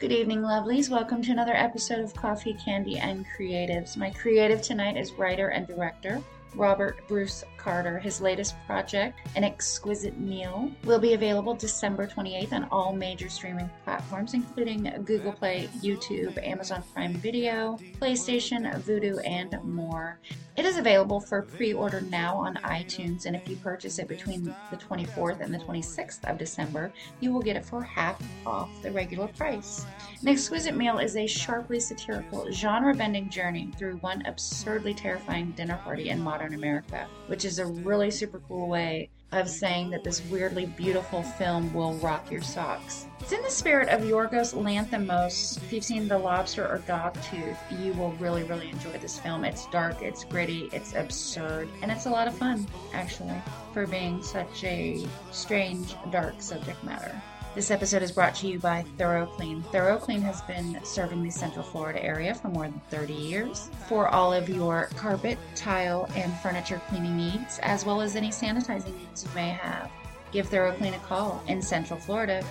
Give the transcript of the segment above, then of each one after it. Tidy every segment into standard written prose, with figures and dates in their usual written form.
Good evening, lovelies. Welcome to another episode of Coffee, Candy, and Creatives. My creative tonight is writer and director Robert Bruce Carter. His latest project, An Exquisite Meal, will be available December 28th on all major streaming platforms, including Google Play, YouTube, Amazon Prime Video, PlayStation, Vudu, and more. It is available for pre-order now on iTunes, and if you purchase it between the 24th and the 26th of December, you will get it for half off the regular price. An Exquisite Meal is a sharply satirical, genre-bending journey through one absurdly terrifying dinner party in modern America, which is a really super cool way of saying that this weirdly beautiful film will rock your socks. It's in the spirit of Yorgos Lanthimos. If you've seen The Lobster or Dogtooth, you will really, really enjoy this film. It's dark, it's gritty, it's absurd, and it's a lot of fun, actually, for being such a strange, dark subject matter. This episode is brought to you by ThoroughClean. ThoroughClean has been serving the Central Florida area for more than 30 years for all of your carpet, tile, and furniture cleaning needs, as well as any sanitizing needs you may have. Give ThoroughClean a call in Central Florida,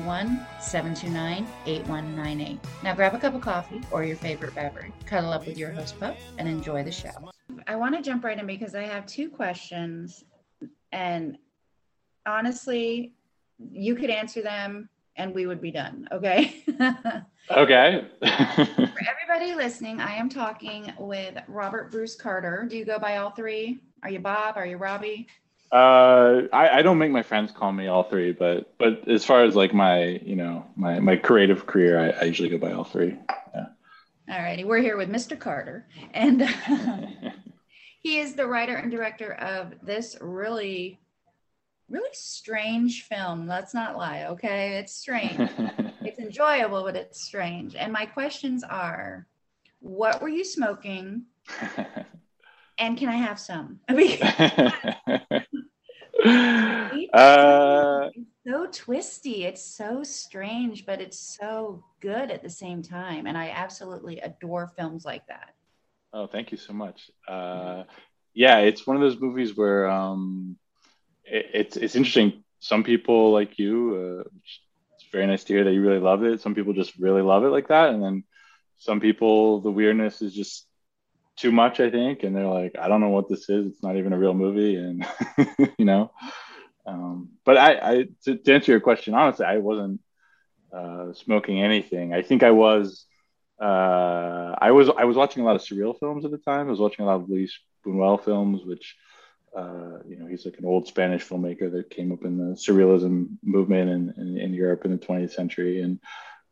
321-729-8198. Now grab a cup of coffee or your favorite beverage, cuddle up with your host pup, and enjoy the show. I want to jump right in because I have two questions, and honestly, you could answer them and we would be done, okay? Okay. For everybody listening, I am talking with Robert Bruce Carter. Do you go by all three? Are you Bob? Are you Robbie? I don't make my friends call me all three, but as far as like my creative career, I usually go by all three. Yeah. All righty. We're here with Mr. Carter, and he is the writer and director of this really strange film. Let's not lie, okay? It's strange. It's enjoyable, but it's strange. And my questions are, what were you smoking? And can I have some? It's so twisty. It's so strange, but it's so good at the same time. And I absolutely adore films like that. Oh, thank you so much. Yeah, it's one of those movies where it's interesting. Some people like you, it's very nice to hear that you really love it. Some people just really love it like that, and then some people, the weirdness is just too much, I think, and they're like, I don't know what this is. It's not even a real movie, and you know. But to answer your question, honestly, I wasn't smoking anything. I think I was. I was watching a lot of surreal films at the time. I was watching a lot of Luis Buñuel films, which he's like an old Spanish filmmaker that came up in the surrealism movement in Europe in the 20th century. And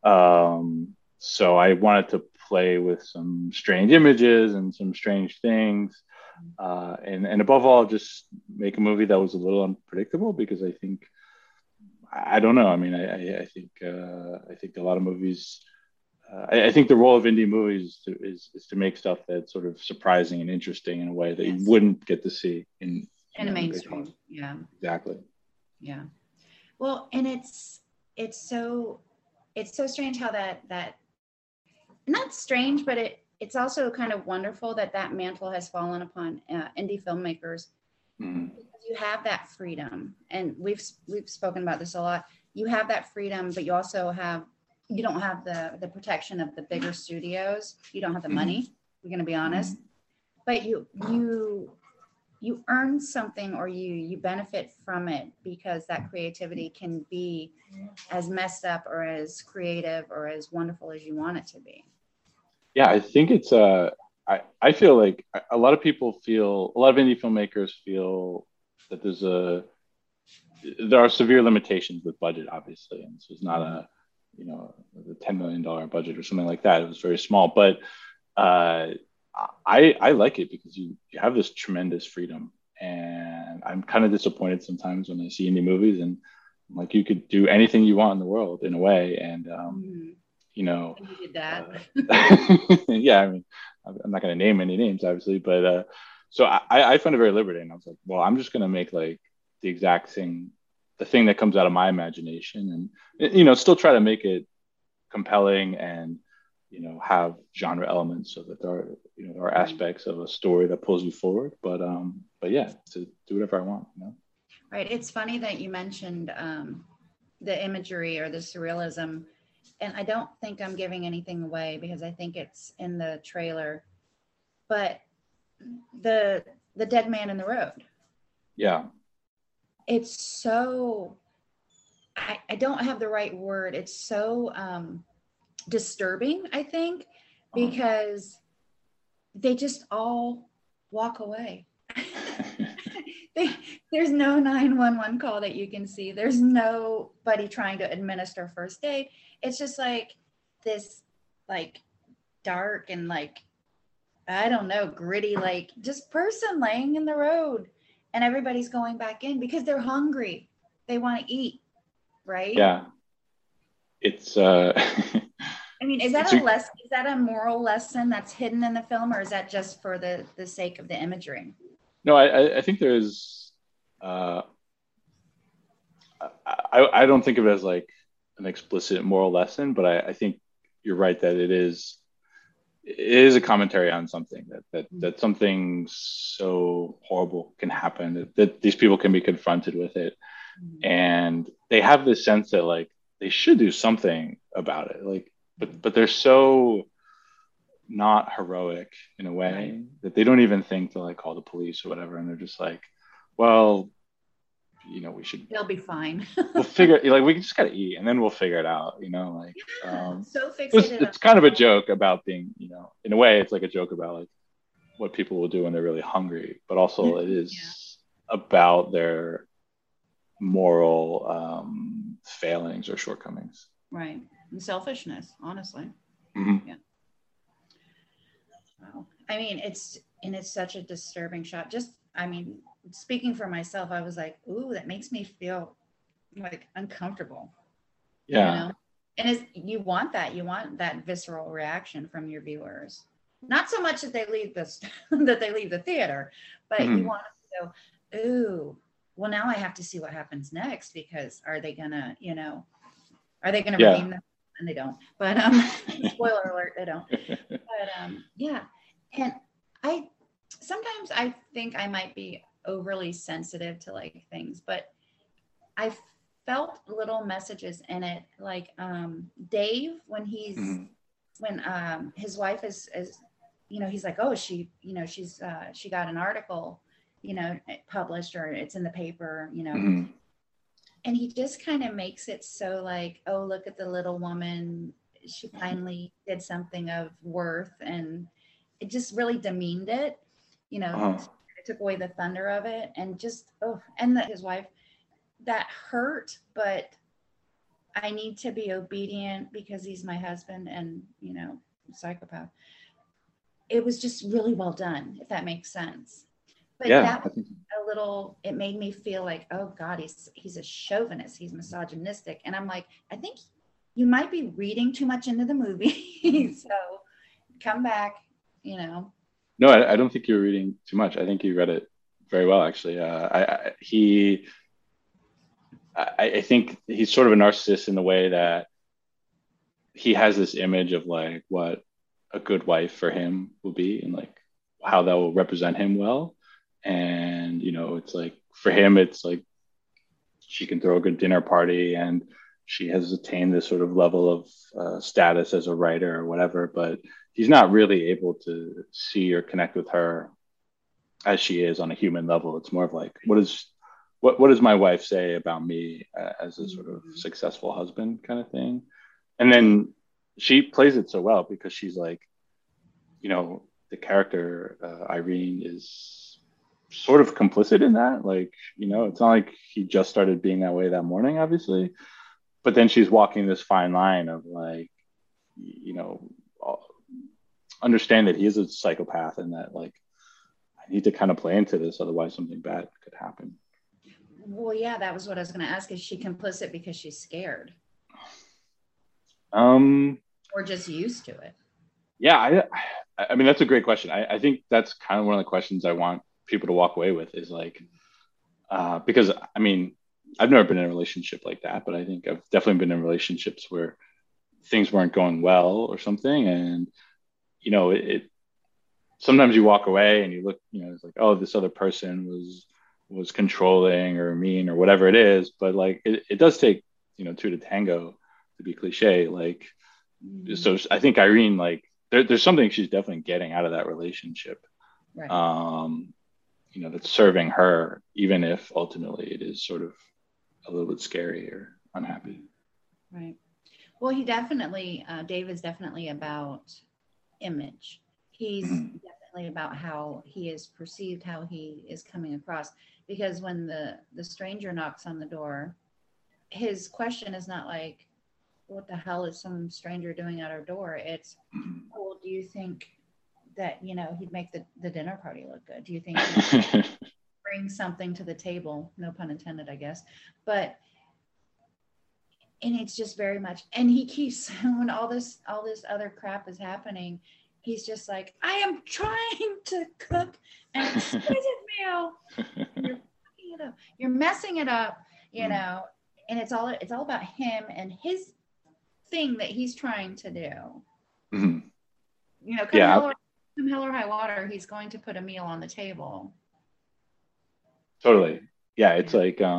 so I wanted to play with some strange images and some strange things. And above all, just make a movie that was a little unpredictable, because I think, I don't know. I mean, I think a lot of movies, I think the role of indie movies is to make stuff that's sort of surprising and interesting in a way that you wouldn't get to see in the mainstream. Yeah, exactly. Yeah. Well, and it's so strange how that not strange, but it's also kind of wonderful that mantle has fallen upon indie filmmakers. Mm-hmm. Because you have that freedom, and we've spoken about this a lot. You have that freedom, but you also you don't have the protection of the bigger studios. You don't have the money. We're going to be honest, but you earn something, or you benefit from it, because that creativity can be as messed up or as creative or as wonderful as you want it to be. Yeah, I think it's I feel like a lot of indie filmmakers feel that there are severe limitations with budget, obviously, and this was not a $10 million budget or something like that. It was very small, but I like it because you have this tremendous freedom, and I'm kind of disappointed sometimes when I see indie movies, and I'm like, you could do anything you want in the world in a way, and you did that. yeah, I mean, I'm not going to name any names, obviously, but so I find it very liberating. I was like, well, I'm just going to make like the exact thing, the thing that comes out of my imagination, and still try to make it compelling and have genre elements, so that there are aspects of a story that pulls you forward, but yeah, to do whatever I want. Right. It's funny that you mentioned the imagery or the surrealism, and I don't think I'm giving anything away because I think it's in the trailer, but the dead man in the road. Yeah. It's so, I don't have the right word. It's so disturbing, I think, because they just all walk away. There's no 911 call that you can see. There's nobody trying to administer first aid. It's just like this, like, dark and, like, I don't know, gritty, like, just person laying in the road, and everybody's going back in because they're hungry. They want to eat, right? Yeah. It's I mean, is that is that a moral lesson that's hidden in the film, or is that just for the sake of the imagery? No, I think there's I don't think of it as like an explicit moral lesson, but I think you're right that it is a commentary on something that something so horrible can happen, that these people can be confronted with it, and they have this sense that like they should do something about it, like but they're so not heroic in a way that they don't even think to like call the police or whatever, and they're just like, well, we should, they'll be fine. We'll figure, like, we just gotta eat and then we'll figure it out, like so fixated. It's kind of a joke about being, in a way it's like a joke about like what people will do when they're really hungry, but also it is about their moral failings or shortcomings, right? And selfishness, honestly. Mm-hmm. Yeah. Wow. I mean, it's such a disturbing shot. Just, I mean, speaking for myself, I was like, ooh, that makes me feel like uncomfortable. Yeah. And you want that visceral reaction from your viewers. Not so much that they leave the theater, but you want to go, ooh, well, now I have to see what happens next, because are they gonna redeem them? And they don't. But spoiler alert, they don't. But yeah. And sometimes I think I might be overly sensitive to like things, but I felt little messages in it, like Dave, when when his wife is he's like, oh, she got an article published, or it's in the paper, and he just kind of makes it so like, oh, look at the little woman, she finally did something of worth, and it just really demeaned it, it took away the thunder of it, and just his wife, that hurt, but I need to be obedient because he's my husband, and psychopath. It was just really well done, if that makes sense. But that was it made me feel like, oh God, he's a chauvinist, he's misogynistic. And I'm like, I think you might be reading too much into the movie. So come back, No, I don't think you're reading too much. I think you read it very well, actually. I think he's sort of a narcissist in the way that he has this image of like what a good wife for him will be, and like how that will represent him well. And it's like, for him, it's like she can throw a good dinner party and she has attained this sort of level of status as a writer or whatever, but he's not really able to see or connect with her as she is on a human level. It's more of like, what does my wife say about me as a sort of successful husband kind of thing? And then she plays it so well because she's like, the character Irene is sort of complicit in that. Like, it's not like he just started being that way that morning, obviously, but then she's walking this fine line of like, understand that he is a psychopath, and that like, I need to kind of play into this, otherwise something bad could happen. Well, yeah, that was what I was going to ask. Is she complicit because she's scared? Or just used to it? Yeah, I mean, that's a great question. I think that's kind of one of the questions I want people to walk away with, is like, because I mean, I've never been in a relationship like that, but I think I've definitely been in relationships where things weren't going well or something. And, it sometimes you walk away and you look, it's like, oh, this other person was controlling or mean or whatever it is. But like, it does take, two to tango to be cliche, like, Mm-hmm. so I think Irene, like, there's something she's definitely getting out of that relationship. Right. Um, that's serving her, even if ultimately it is sort of a little bit scary or unhappy. Right. Well, he definitely, Dave is definitely about image. He's Mhm. definitely about how he is perceived, how he is coming across. Because when the stranger knocks on the door, his question is not like, "What the hell is some stranger doing at our door?" It's, Mhm. "Oh, well, do you think that he'd make the dinner party look good? Do you think he'd bring something to the table?" No pun intended, I guess. But and it's just very much, and he keeps when all this other crap is happening, he's just like, "I am trying to cook an exquisite meal, and you're fucking it up, you're messing it up, you Mhm. know and it's all about him and his thing that he's trying to do. Mhm. Come Yeah, hell or high water, he's going to put a meal on the table. totally. Yeah, it's Yeah. like,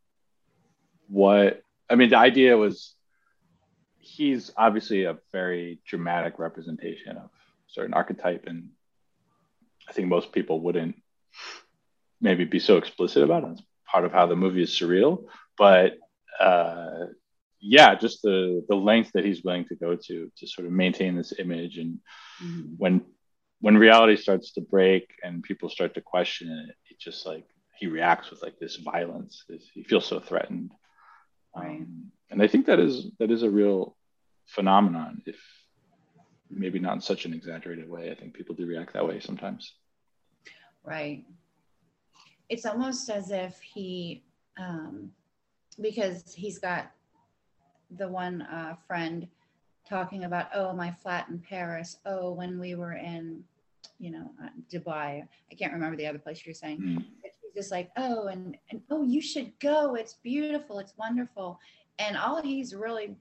what I mean, the idea was he's obviously a very dramatic representation of a certain archetype, and I think most people wouldn't maybe be so explicit about it. It's part of how the movie is surreal, but uh, yeah, just the length that he's willing to go to sort of maintain this image, and Mm-hmm. when when reality starts to break and people start to question it, it just like he reacts with like this violence. He feels so threatened, Right. and I think that is a real phenomenon. If maybe not in such an exaggerated way, I think people do react that way sometimes. Right. It's almost as if because he's got the one friend talking about, "Oh, my flat in Paris. Oh, when we were in, Dubai." I can't remember the other place you're saying. Mm. But he's just like, "Oh, and oh, you should go. It's beautiful. It's wonderful." And all he's really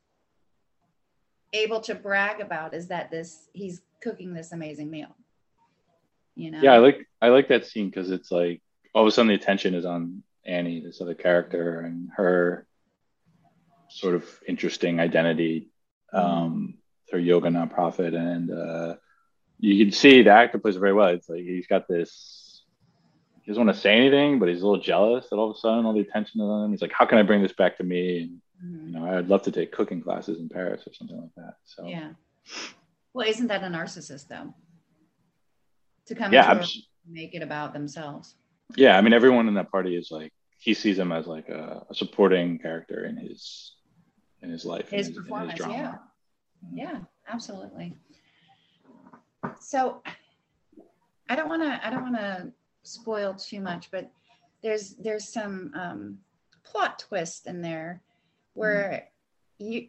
able to brag about is that this he's cooking this amazing meal. You Yeah, I know. like I like that scene because it's like all of a sudden the attention is on Annie, this other character, and her sort of interesting identity, Mm-hmm. her yoga nonprofit, and you can see the actor plays it very well. It's like he's got this. He doesn't want to say anything, but he's a little jealous that all of a sudden all the attention is on him. He's like, "How can I bring this back to me?" And Mm-hmm. I'd love to take cooking classes in Paris or something like that. So Yeah. Well, isn't that a narcissist though? To come yeah, into a make it about themselves. yeah. I mean, everyone in that party is like he sees him as like a supporting character in his life, His in his performance, yeah. drama. Mm. Yeah, absolutely. So I don't want to spoil too much, but there's some plot twist in there Mm. where you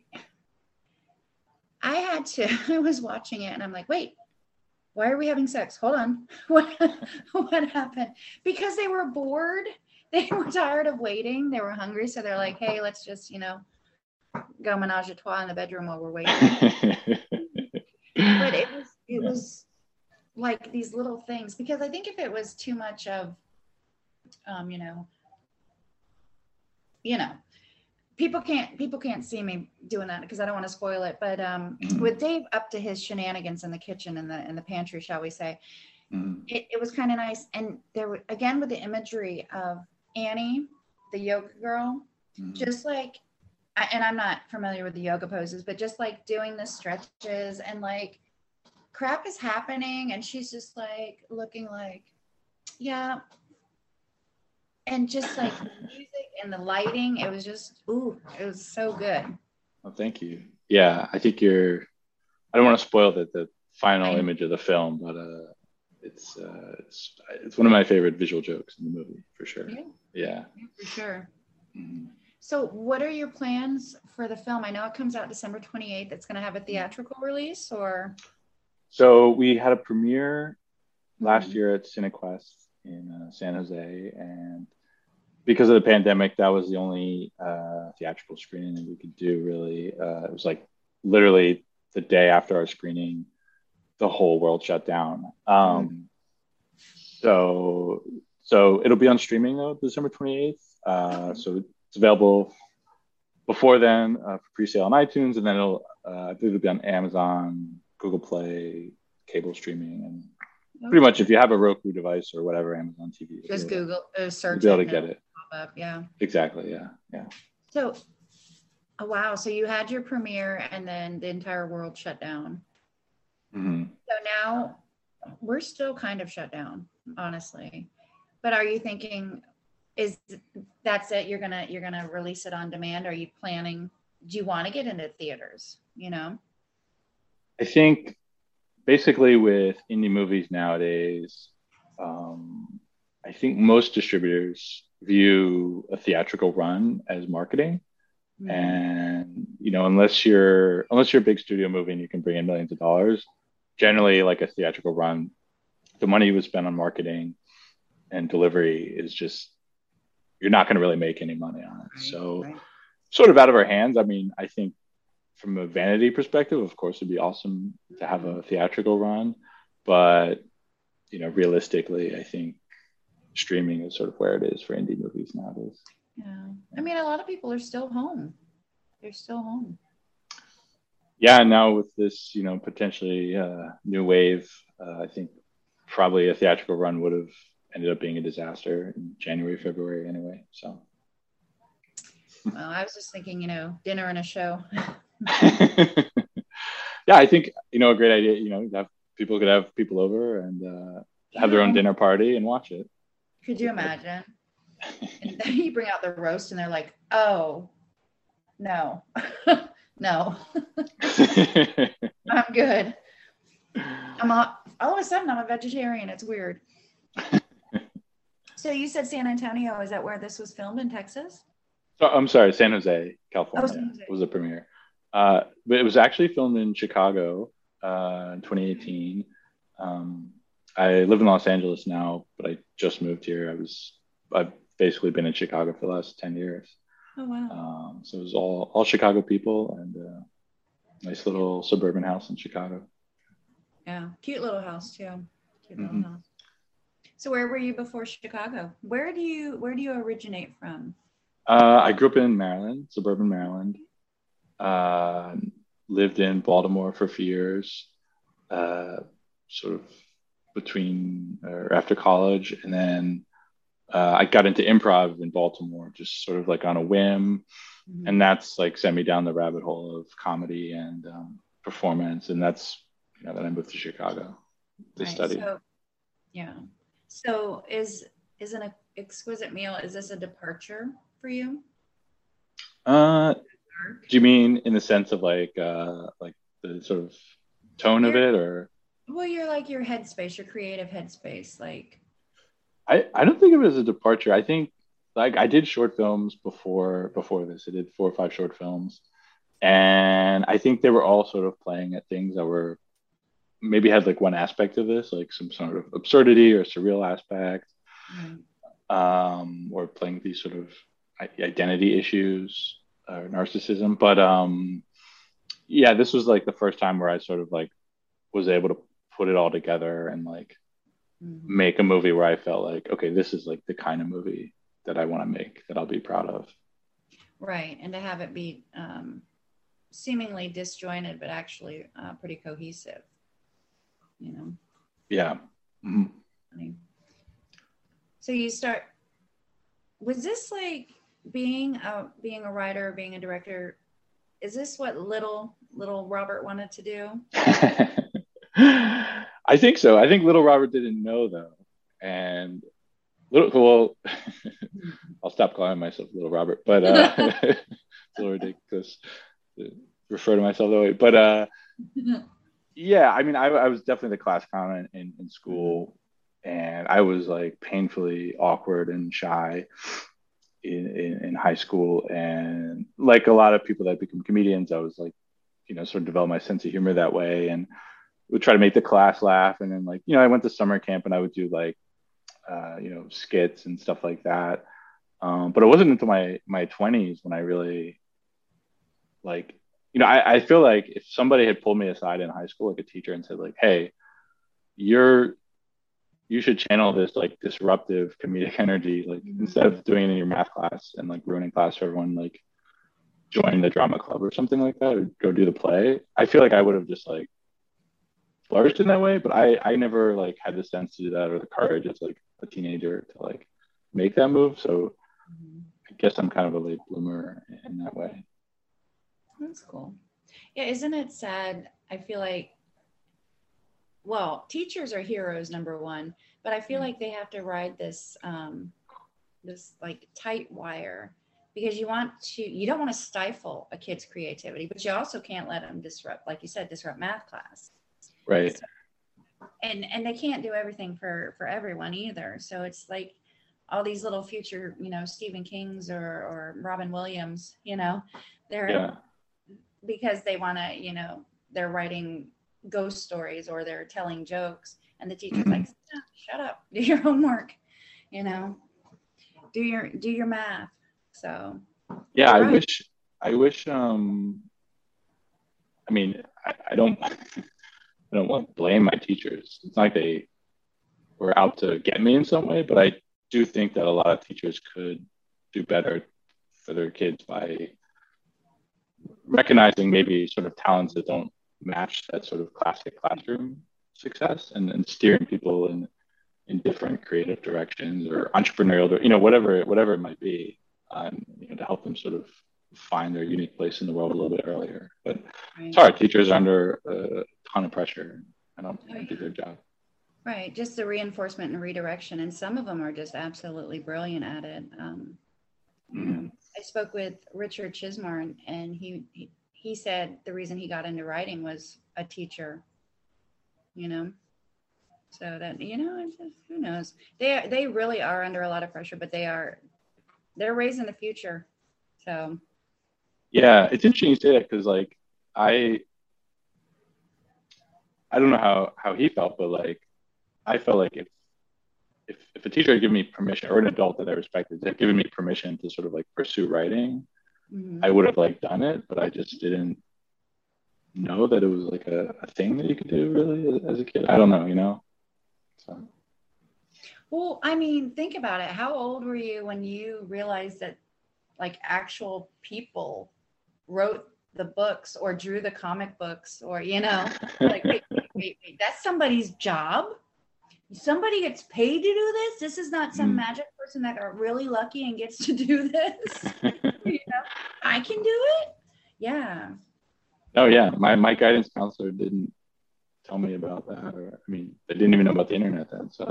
I had to I was watching it and I'm like, wait, why are we having sex? Hold on. What happened? Because they were bored. They were tired of waiting. They were hungry. So they're like, hey, let's just, go menage a trois in the bedroom while we're waiting. But it was like these little things, because I think if it was too much of, um, you know, you know, people can't see me doing that because I don't want to spoil it. But Mm. with Dave up to his shenanigans in the kitchen and the pantry, shall we say, Mm. it was kind of nice. And there were, again, with the imagery of Annie, the yoga girl, Mm. just like, and I'm not familiar with the yoga poses, but just like doing the stretches and like crap is happening, and she's just like looking like, yeah, and just like the music and the lighting, it was just, ooh, it was so good. Well, thank you. Yeah, I think you're. I don't want to spoil the final I image of the film, but it's one of my favorite visual jokes in the movie for sure. Yeah, Yeah. yeah, for sure. Mhm. So, what are your plans for the film? I know it comes out December 28th. It's going to have a theatrical release, or? So we had a premiere last Mhm. year at CineQuest in San Jose, and because of the pandemic, that was the only theatrical screening that we could do. Really, it was like literally the day after our screening, the whole world shut down. Mm. So it'll be on streaming though, December 28th. Okay. So it's available. before then for pre-sale on iTunes, and then I believe it'll be on Amazon, Google Play, cable streaming, and pretty much if you have a Roku device or whatever Amazon TV, just Google you'll search be able it to get it. Pop up. Yeah. Exactly. Yeah. Yeah. So, oh, wow. So you had your premiere, and then the entire world shut down. Mm-hmm. So now we're still kind of shut down, honestly. But are you thinking, that's it? You're gonna release it on demand? Are you planning? Do you want to get into theaters? You know? I think basically with indie movies nowadays, I think most distributors view a theatrical run as marketing. Mm-hmm. And unless you're a big studio movie and you can bring in millions of dollars, generally like a theatrical run, the money you would spend on marketing and delivery is just, you're not going to really make any money on it. Right, so right. Sort of out of our hands. I mean, I think from a vanity perspective, of course, it'd be awesome to have a theatrical run, but realistically, I think streaming is sort of where it is for indie movies nowadays. Yeah. I mean, a lot of people are still home. They're still home. Yeah. Now with this, potentially new wave, I think probably a theatrical run would have ended up being a disaster in January, February anyway. So. Well, I was just thinking, dinner and a show. Yeah, I think, a great idea, people could have people over and have their own dinner party and watch it. Could you imagine? And then you bring out the roast and they're like, oh, no, no, I'm good. All of a sudden I'm a vegetarian. It's weird. So you said San Antonio, is that where this was filmed, in Texas? So, I'm sorry, San Jose, California San Jose. was the premiere. But it was actually filmed in Chicago in 2018. I live in Los Angeles now, but I just moved here. I've basically been in Chicago for the last 10 years. Oh, wow. So it was all Chicago people and nice little suburban house in Chicago. Yeah, cute little house too. Cute little house. So where were you before Chicago? Where do you originate from? I grew up in Maryland, suburban Maryland. Lived in Baltimore for a few years, sort of between or after college, and then I got into improv in Baltimore, just sort of like on a whim, and that's like sent me down the rabbit hole of comedy and performance, and that's then I moved to Chicago to study. So, yeah. So is an exquisite meal? Is this a departure for you? Do you mean in the sense of like the sort of tone of it, or? Well, you're like your headspace, your creative headspace. Like, I don't think of it as a departure. I think like I did short films before this. I did 4 or 5 short films, and I think they were all sort of playing at things that were maybe had like one aspect of this, like some sort of absurdity or surreal aspect, or playing these sort of identity issues or narcissism. But yeah, this was like the first time where I sort of like was able to put it all together and like make a movie where I felt like, okay, this is like the kind of movie that I want to make, that I'll be proud of. Right. And to have it be seemingly disjointed, but actually pretty cohesive, Yeah. Mm-hmm. So was this like being a writer, being a director, is this what little Robert wanted to do? I think so. I think little Robert didn't know though. And I'll stop calling myself little Robert, but it's a little ridiculous to refer to myself that way. But yeah, I mean, I was definitely the class clown in school, and I was like painfully awkward and shy in high school. And like a lot of people that become comedians, I was like, sort of develop my sense of humor that way, and would try to make the class laugh. And then like, I went to summer camp and I would do like, skits and stuff like that. But it wasn't until my 20s when I really like, I feel like if somebody had pulled me aside in high school, like a teacher, and said like, hey, you should channel this like disruptive comedic energy, like instead of doing it in your math class and like ruining class for everyone, like join the drama club or something like that, or go do the play, I feel like I would have just like flourished in that way. But I never like had the sense to do that or the courage as like a teenager to like make that move. So I guess I'm kind of a late bloomer in that way. That's cool. Yeah, isn't it sad? I feel like, well, teachers are heroes, number one, but I feel like they have to ride this like tight wire because you don't want to stifle a kid's creativity, but you also can't let them disrupt, like you said, disrupt math class. Right. So, and they can't do everything for everyone either. So it's like all these little future, Stephen Kings or Robin Williams, they're Yeah. because they want to, they're writing ghost stories or they're telling jokes, and the teacher's like, shut up, do your homework, do your math. So yeah, right. I wish I mean, I don't I don't want to blame my teachers. It's not like they were out to get me in some way, but I do think that a lot of teachers could do better for their kids by recognizing maybe sort of talents that don't match that sort of classic classroom success, and steering people in different creative directions or entrepreneurial, whatever it might be, to help them sort of find their unique place in the world a little bit earlier. But it's hard. Teachers are under a ton of pressure. I don't do their job. Right, just the reinforcement and redirection, and some of them are just absolutely brilliant at it. I spoke with Richard Chismar, and he said the reason he got into writing was a teacher. So that it's just, who knows? They really are under a lot of pressure, but they're raising the future. So yeah, it's interesting you say that because like I don't know how he felt, but like I felt like if a teacher had given me permission, or an adult that I respected had given me permission to sort of like pursue writing, I would have like done it, but I just didn't know that it was like a thing that you could do really as a kid. I don't know. So. Well, I mean, think about it. How old were you when you realized that like actual people wrote the books or drew the comic books or, like, wait, that's somebody's job? Somebody gets paid to do this? This is not some magic person that got really lucky and gets to do this. I can do it. Yeah. Oh yeah. My guidance counselor didn't tell me about that. Or, I mean, they didn't even know about the internet then. So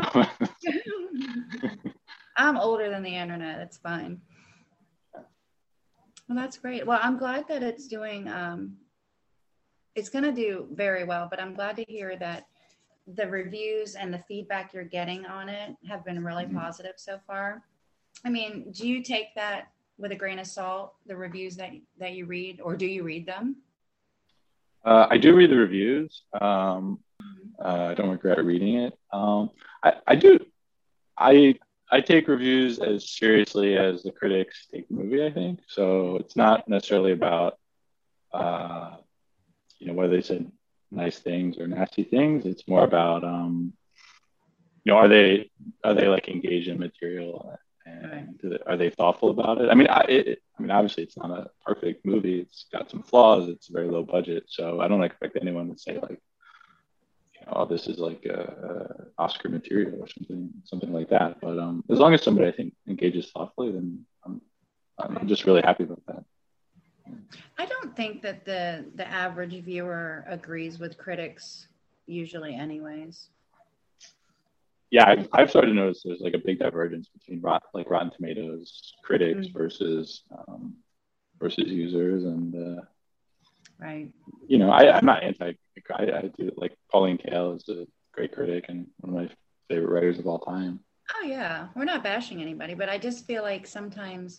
I'm older than the internet. It's fine. Well, that's great. Well, I'm glad that it's doing, it's going to do very well, but I'm glad to hear that the reviews and the feedback you're getting on it have been really positive so far. I mean, do you take that with a grain of salt, the reviews that you read, or do you read them? I do read the reviews. I don't regret reading it. I do. I take reviews as seriously as the critics take the movie, I think. So it's not necessarily about, whether they said nice things or nasty things. It's more about, are they like engaged in material, and are they thoughtful about it? I mean, obviously it's not a perfect movie. It's got some flaws. It's very low budget. So I don't expect anyone to say like, oh, this is like Oscar material or something like that. But as long as somebody, I think, engages thoughtfully, then I'm just really happy about that. I don't think that the average viewer agrees with critics usually, anyways. Yeah, I've started to notice there's like a big divergence between Rotten Tomatoes critics versus users, and right. I'm not anti. I do like Pauline Kael is a great critic and one of my favorite writers of all time. Oh yeah, we're not bashing anybody, but I just feel like sometimes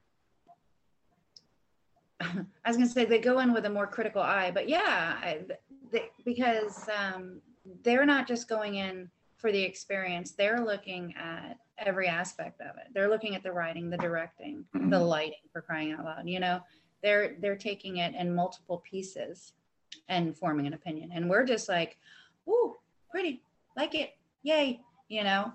I was going to say they go in with a more critical eye, but yeah, because they're not just going in for the experience. They're looking at every aspect of it. They're looking at the writing, the directing, the lighting, for crying out loud. They're taking it in multiple pieces and forming an opinion. And we're just like, ooh, pretty, like it, yay, Yeah.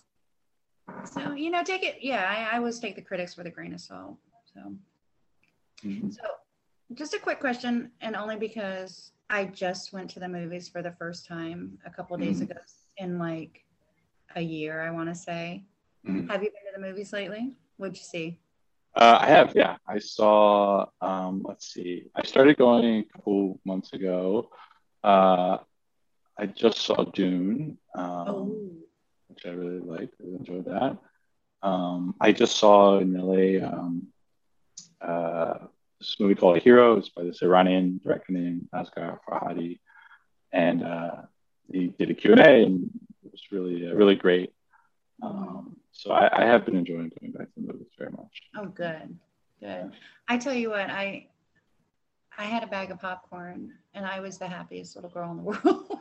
So, take it. Yeah, I always take the critics with a grain of salt. So. Mhm. So, just a quick question, and only because I just went to the movies for the first time a couple of days Mhm. ago in like a year, I want to say. Mhm. Have you been to the movies lately? What'd you see? I have, yeah. I saw, let's see, I started going a couple months ago. Uh, I just saw Dune, Oh, which I really liked. I really enjoyed that. I just saw in LA uh, this movie called Heroes by this Iranian director named Asghar Farhadi, and he did a Q&A, and it was really, really great. mhm. So I have been enjoying going back to the movies very much. Oh, good, good. Yeah. I tell you what, I had a bag of popcorn, and I was the happiest little girl in the world.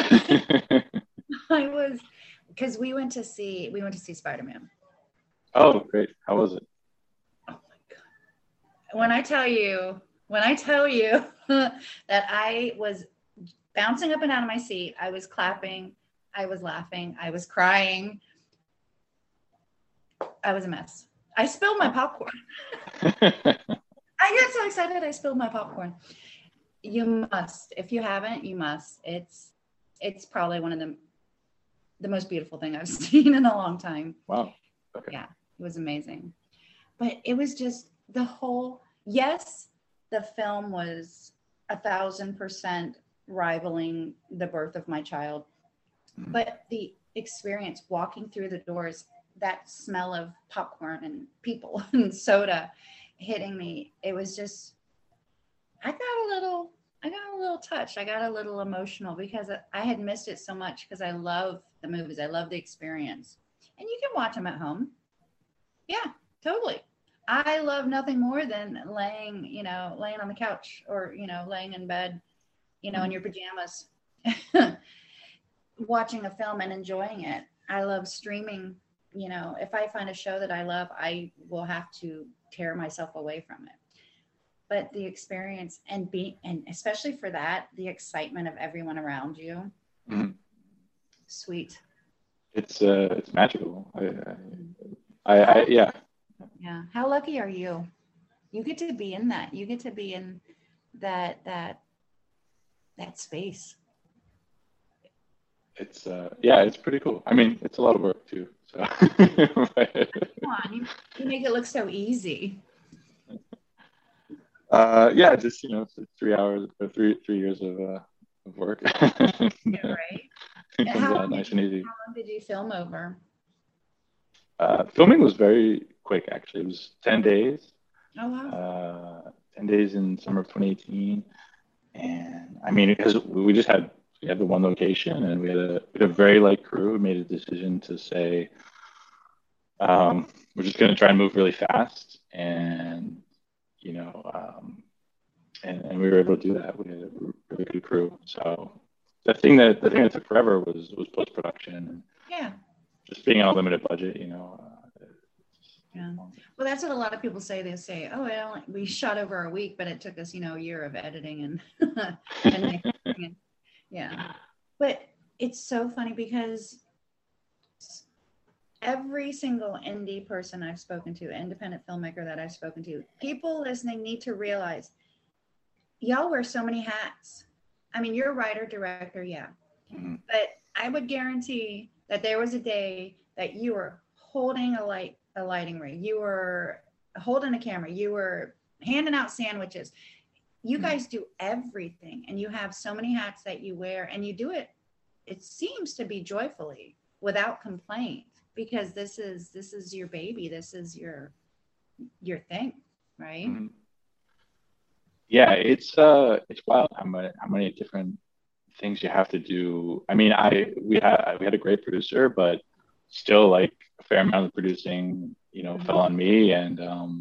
I was because we went to see Spider-Man. Oh, great. How was it? Oh my God. When I tell you that I was bouncing up and down in my seat, I was clapping, I was laughing, I was crying, I was a mess. I spilled my Oh. popcorn. I got so excited I spilled my popcorn. You must. If you haven't, you must. It's probably one of the most beautiful thing I've seen in a long time. Wow. Okay. Yeah, it was amazing. But it was just the whole, yes, the film was 1,000% rivaling the birth of my child, Mhm. but the experience walking through the doors, that smell of popcorn and people and soda hitting me, it was just, I got a little, I got a little touched. I got a little emotional because I had missed it so much because I love the movies. I love the experience. And you can watch them at home. Yeah, totally. I love nothing more than laying on the couch or, laying in bed, in Mhm. your pajamas, watching a film and enjoying it. I love streaming. If I find a show that I love, I will have to tear myself away from it. But the experience and especially for that, the excitement of everyone around you, Mhm. sweet. It's magical. How Yeah. Yeah. How lucky are you? You get to be in that. You get to be in that space. Yeah, it's pretty cool. I mean, it's a lot of work too. So, but, Come on, you make it look so easy. yeah, just it's 3 hours or 3 years of work. Yeah, right. It And comes how out long did nice you and easy. how long did you film over? Filming was very quick, actually. It was 10 days. Oh wow. Uh, 10 days in summer of 2018, and I mean, because we had the one location, and we had a very light crew. We made a decision to say we're just going to try and move really fast, and you know, and we were able to do that. We had a really good crew. So the thing that took forever was post production and Yeah. just being on a limited budget. Yeah. Well, that's what a lot of people say. They say, "Oh, we shot over a week, but it took us, a year of editing and and making it." Yeah. But it's so funny because every single indie person I've spoken to, independent filmmaker that I've spoken to, people listening need to realize y'all wear so many hats. I mean, you're a writer, director, yeah. Mhm. But I would guarantee that there was a day that you were holding a lighting rig, you were holding a camera, you were handing out sandwiches. You Mhm. guys do everything, and you have so many hats that you wear, and you do it. It seems to be joyfully, without complaint, because this is your baby. This is your thing, right? Mhm. Yeah, it's wild how many different things you have to do. I mean, we had a great producer, but still like a fair amount of producing, fell Mm-hmm. on me, and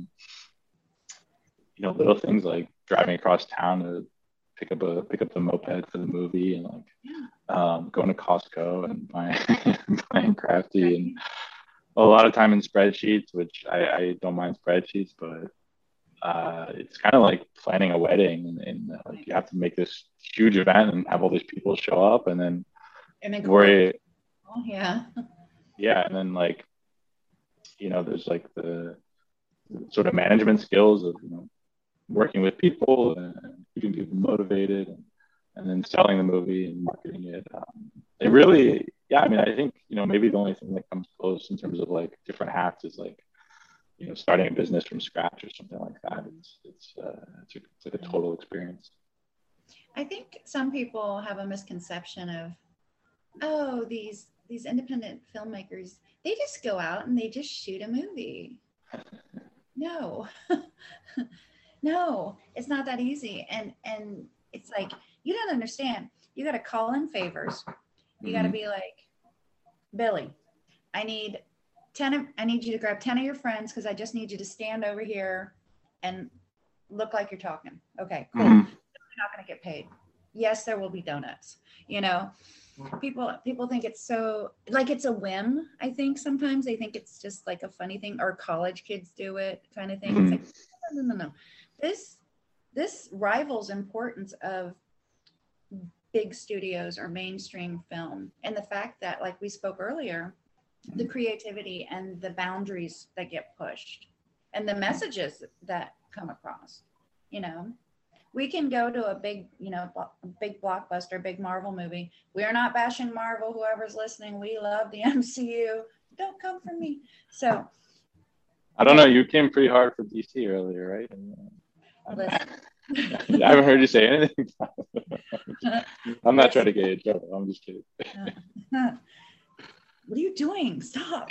little things like driving across town to pick up the moped for the movie, and like Yeah. going to Costco and buying buying crafty, and Right. a lot of time in spreadsheets, which I don't mind spreadsheets, but it's kind of like planning a wedding, and like Right. you have to make this huge event and have all these people show up, and then And then coordinate. worry, Oh, yeah. yeah, and then like there's like the sort of management skills of working with people and keeping people motivated, and then selling the movie and marketing it. It really, yeah. I mean, I think maybe the only thing that comes close in terms of like different hats is like starting a business from scratch or something like that. It's like a total experience. I think some people have a misconception of, oh, these independent filmmakers, they just go out and they just shoot a movie. No. No, it's not that easy. And it's like, you don't understand. You got to call in favors. You got to be like, Billy, I need you to grab 10 of your friends because I just need you to stand over here and look like you're talking. Okay, cool. You're not going to get paid. Yes, there will be donuts. People think it's so like it's a whim. I think sometimes they think it's just like a funny thing, or college kids do it kind of thing. It's like, no. This rivals importance of big studios or mainstream film, and the fact that, like we spoke earlier, the creativity and the boundaries that get pushed and the messages that come across. We can go to a big big blockbuster, big Marvel movie. We are not bashing Marvel. Whoever's listening, we love the MCU. Don't come for me. So I don't know. You came pretty hard for DC earlier, right? I haven't heard you say anything. I'm not trying to get in trouble. I'm just kidding. What are you doing? Stop.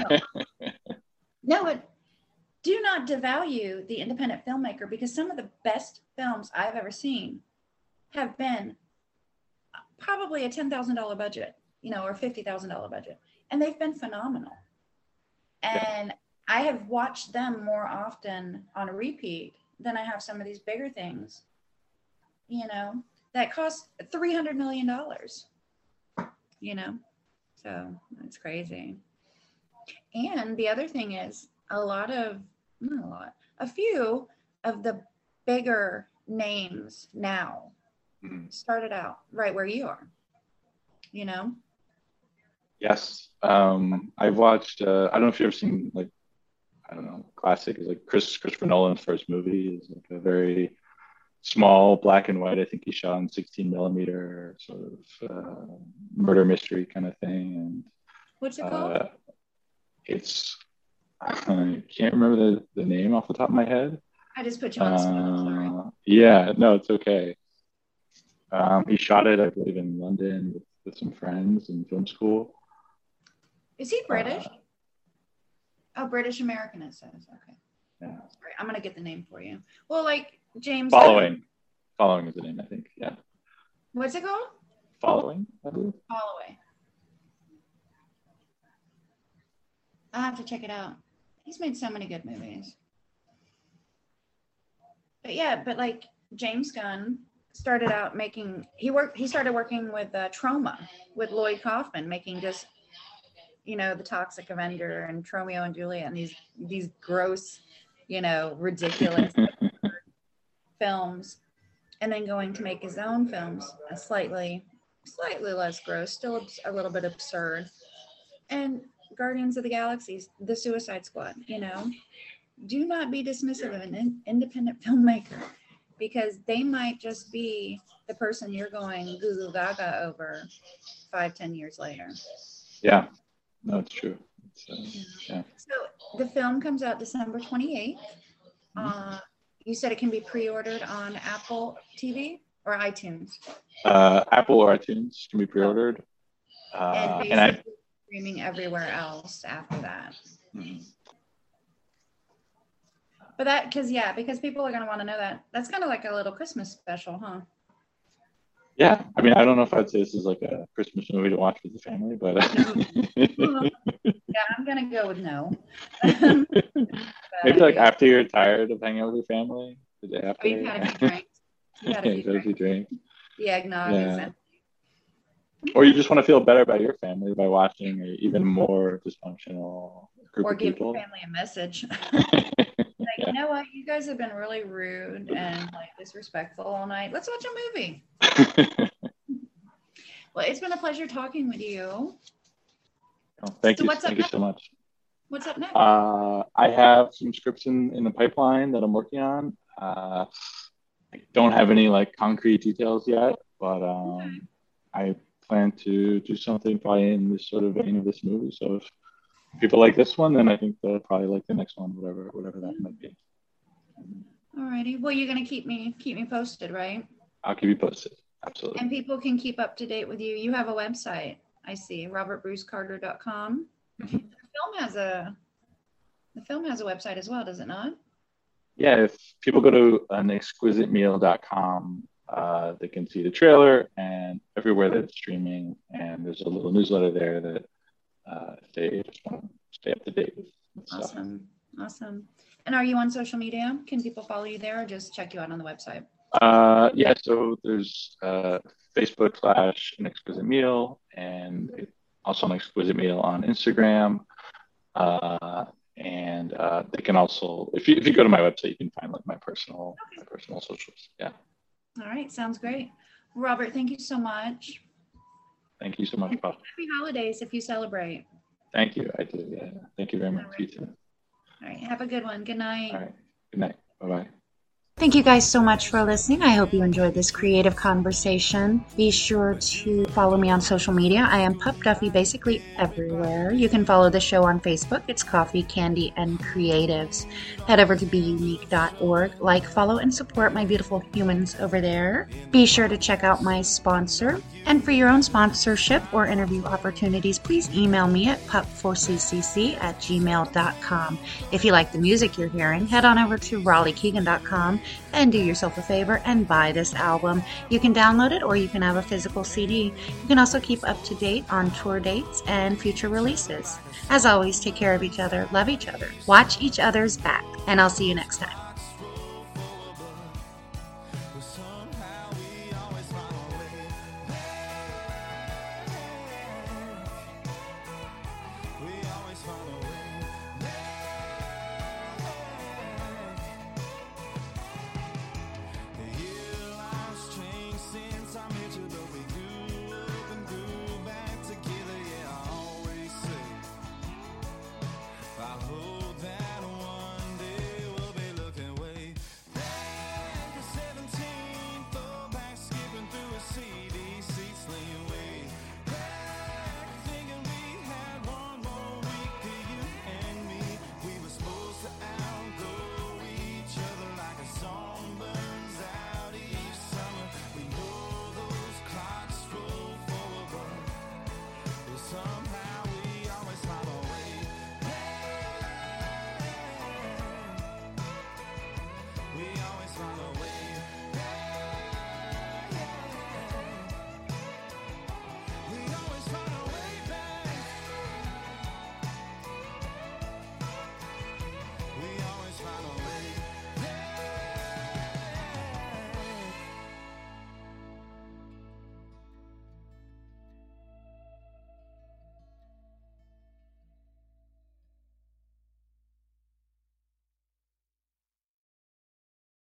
No, but do not devalue the independent filmmaker, because some of the best films I've ever seen have been probably a $10,000 budget, or $50,000 budget, and they've been phenomenal. And I have watched them more often on a repeat than I have some of these bigger things, that cost $300 million, so it's crazy. And the other thing is a few of the bigger names now started out right where you are, Yes. I've watched, I don't know if you've ever seen, like, I don't know, classic is like Christopher Nolan's first movie is like a very small black and white. I think he shot in 16 millimeter sort of murder mystery kind of thing. And what's it called? I can't remember the name off the top of my head. I just put you on the spot. Sorry. Yeah, no, it's okay. He shot it, I believe, in London with some friends in film school. Is he British? British American, it says. Okay. Yeah. Sorry, I'm going to get the name for you. Well, like James. Following is the name, I think. Yeah. What's it called? Following, I believe. Following. I'll have to check it out. He's made so many good movies. But like James Gunn started out making, he started working with Troma, with Lloyd Kaufman, making just, The Toxic Avenger and Romeo and Juliet and these gross, ridiculous films, and then going to make his own films, a slightly less gross, still a little bit absurd. And Guardians of the Galaxy, The Suicide Squad, do not be dismissive of an independent filmmaker, because they might just be the person you're going goo goo gaga over 5-10 years later. Yeah, no, it's true. Yeah. So the film comes out December 28th. You said it can be pre-ordered on Apple TV or iTunes? Apple or iTunes can be pre-ordered. And basically streaming everywhere else after that. But because people are going to want to know that. That's kind of like a little Christmas special, huh? Yeah, I mean, I don't know if I'd say this is like a Christmas movie to watch with the family, but yeah, I'm gonna go with no. Maybe like after you're tired of hanging out with your family, the day after. You've had a few drinks. You had a few drinks. The eggnog. Yeah. Or you just want to feel better about your family by watching an even more dysfunctional group or of people. Or give your family a message. Like, you know what? You guys have been really rude and like disrespectful all night. Let's watch a movie. Well, it's been a pleasure talking with you. Oh, thank you so much. What's up next? I have some scripts in the pipeline that I'm working on. I don't have any like concrete details yet, but Okay. I plan to do something probably in this sort of vein of this movie. So if people like this one, then I think they'll probably like the next one, whatever that might be. Alrighty. Well, you're gonna keep me posted, right? I'll keep you posted. Absolutely. And people can keep up to date with you. You have a website, I see, robertbrucecarter.com. Mhm. The film has a website as well, does it not? Yeah, if people go to anexquisitemeal.com, they can see the trailer and everywhere that it's streaming. And there's a little newsletter there that if they just want to stay up to date with stuff. Awesome. And are you on social media? Can people follow you there or just check you out on the website? Yeah, so there's Facebook / An Exquisite Meal, and also An Exquisite Meal on Instagram. And they can also, if you go to my website, you can find like my personal socials. Yeah. All right, sounds great. Robert, thank you so much. Thank you so much, Bob. Happy holidays if you celebrate. Thank you. I do. Yeah. Thank you very much. All right. You too. All right, have a good one. Good night. All right. Good night. Bye-bye. Thank you guys so much for listening. I hope you enjoyed this creative conversation. Be sure to follow me on social media. I am Pup Duffy basically everywhere. You can follow the show on Facebook. It's Coffee, Candy, and Creatives. Head over to beunique.org. Like, follow, and support my beautiful humans over there. Be sure to check out my sponsor. And for your own sponsorship or interview opportunities, please email me at pup4ccc@gmail.com. If you like the music you're hearing, head on over to raleighkeegan.com and do yourself a favor and buy this album. You can download it or you can have a physical CD. You can also keep up to date on tour dates and future releases. As always, take care of each other, love each other, watch each other's back, and I'll see you next time.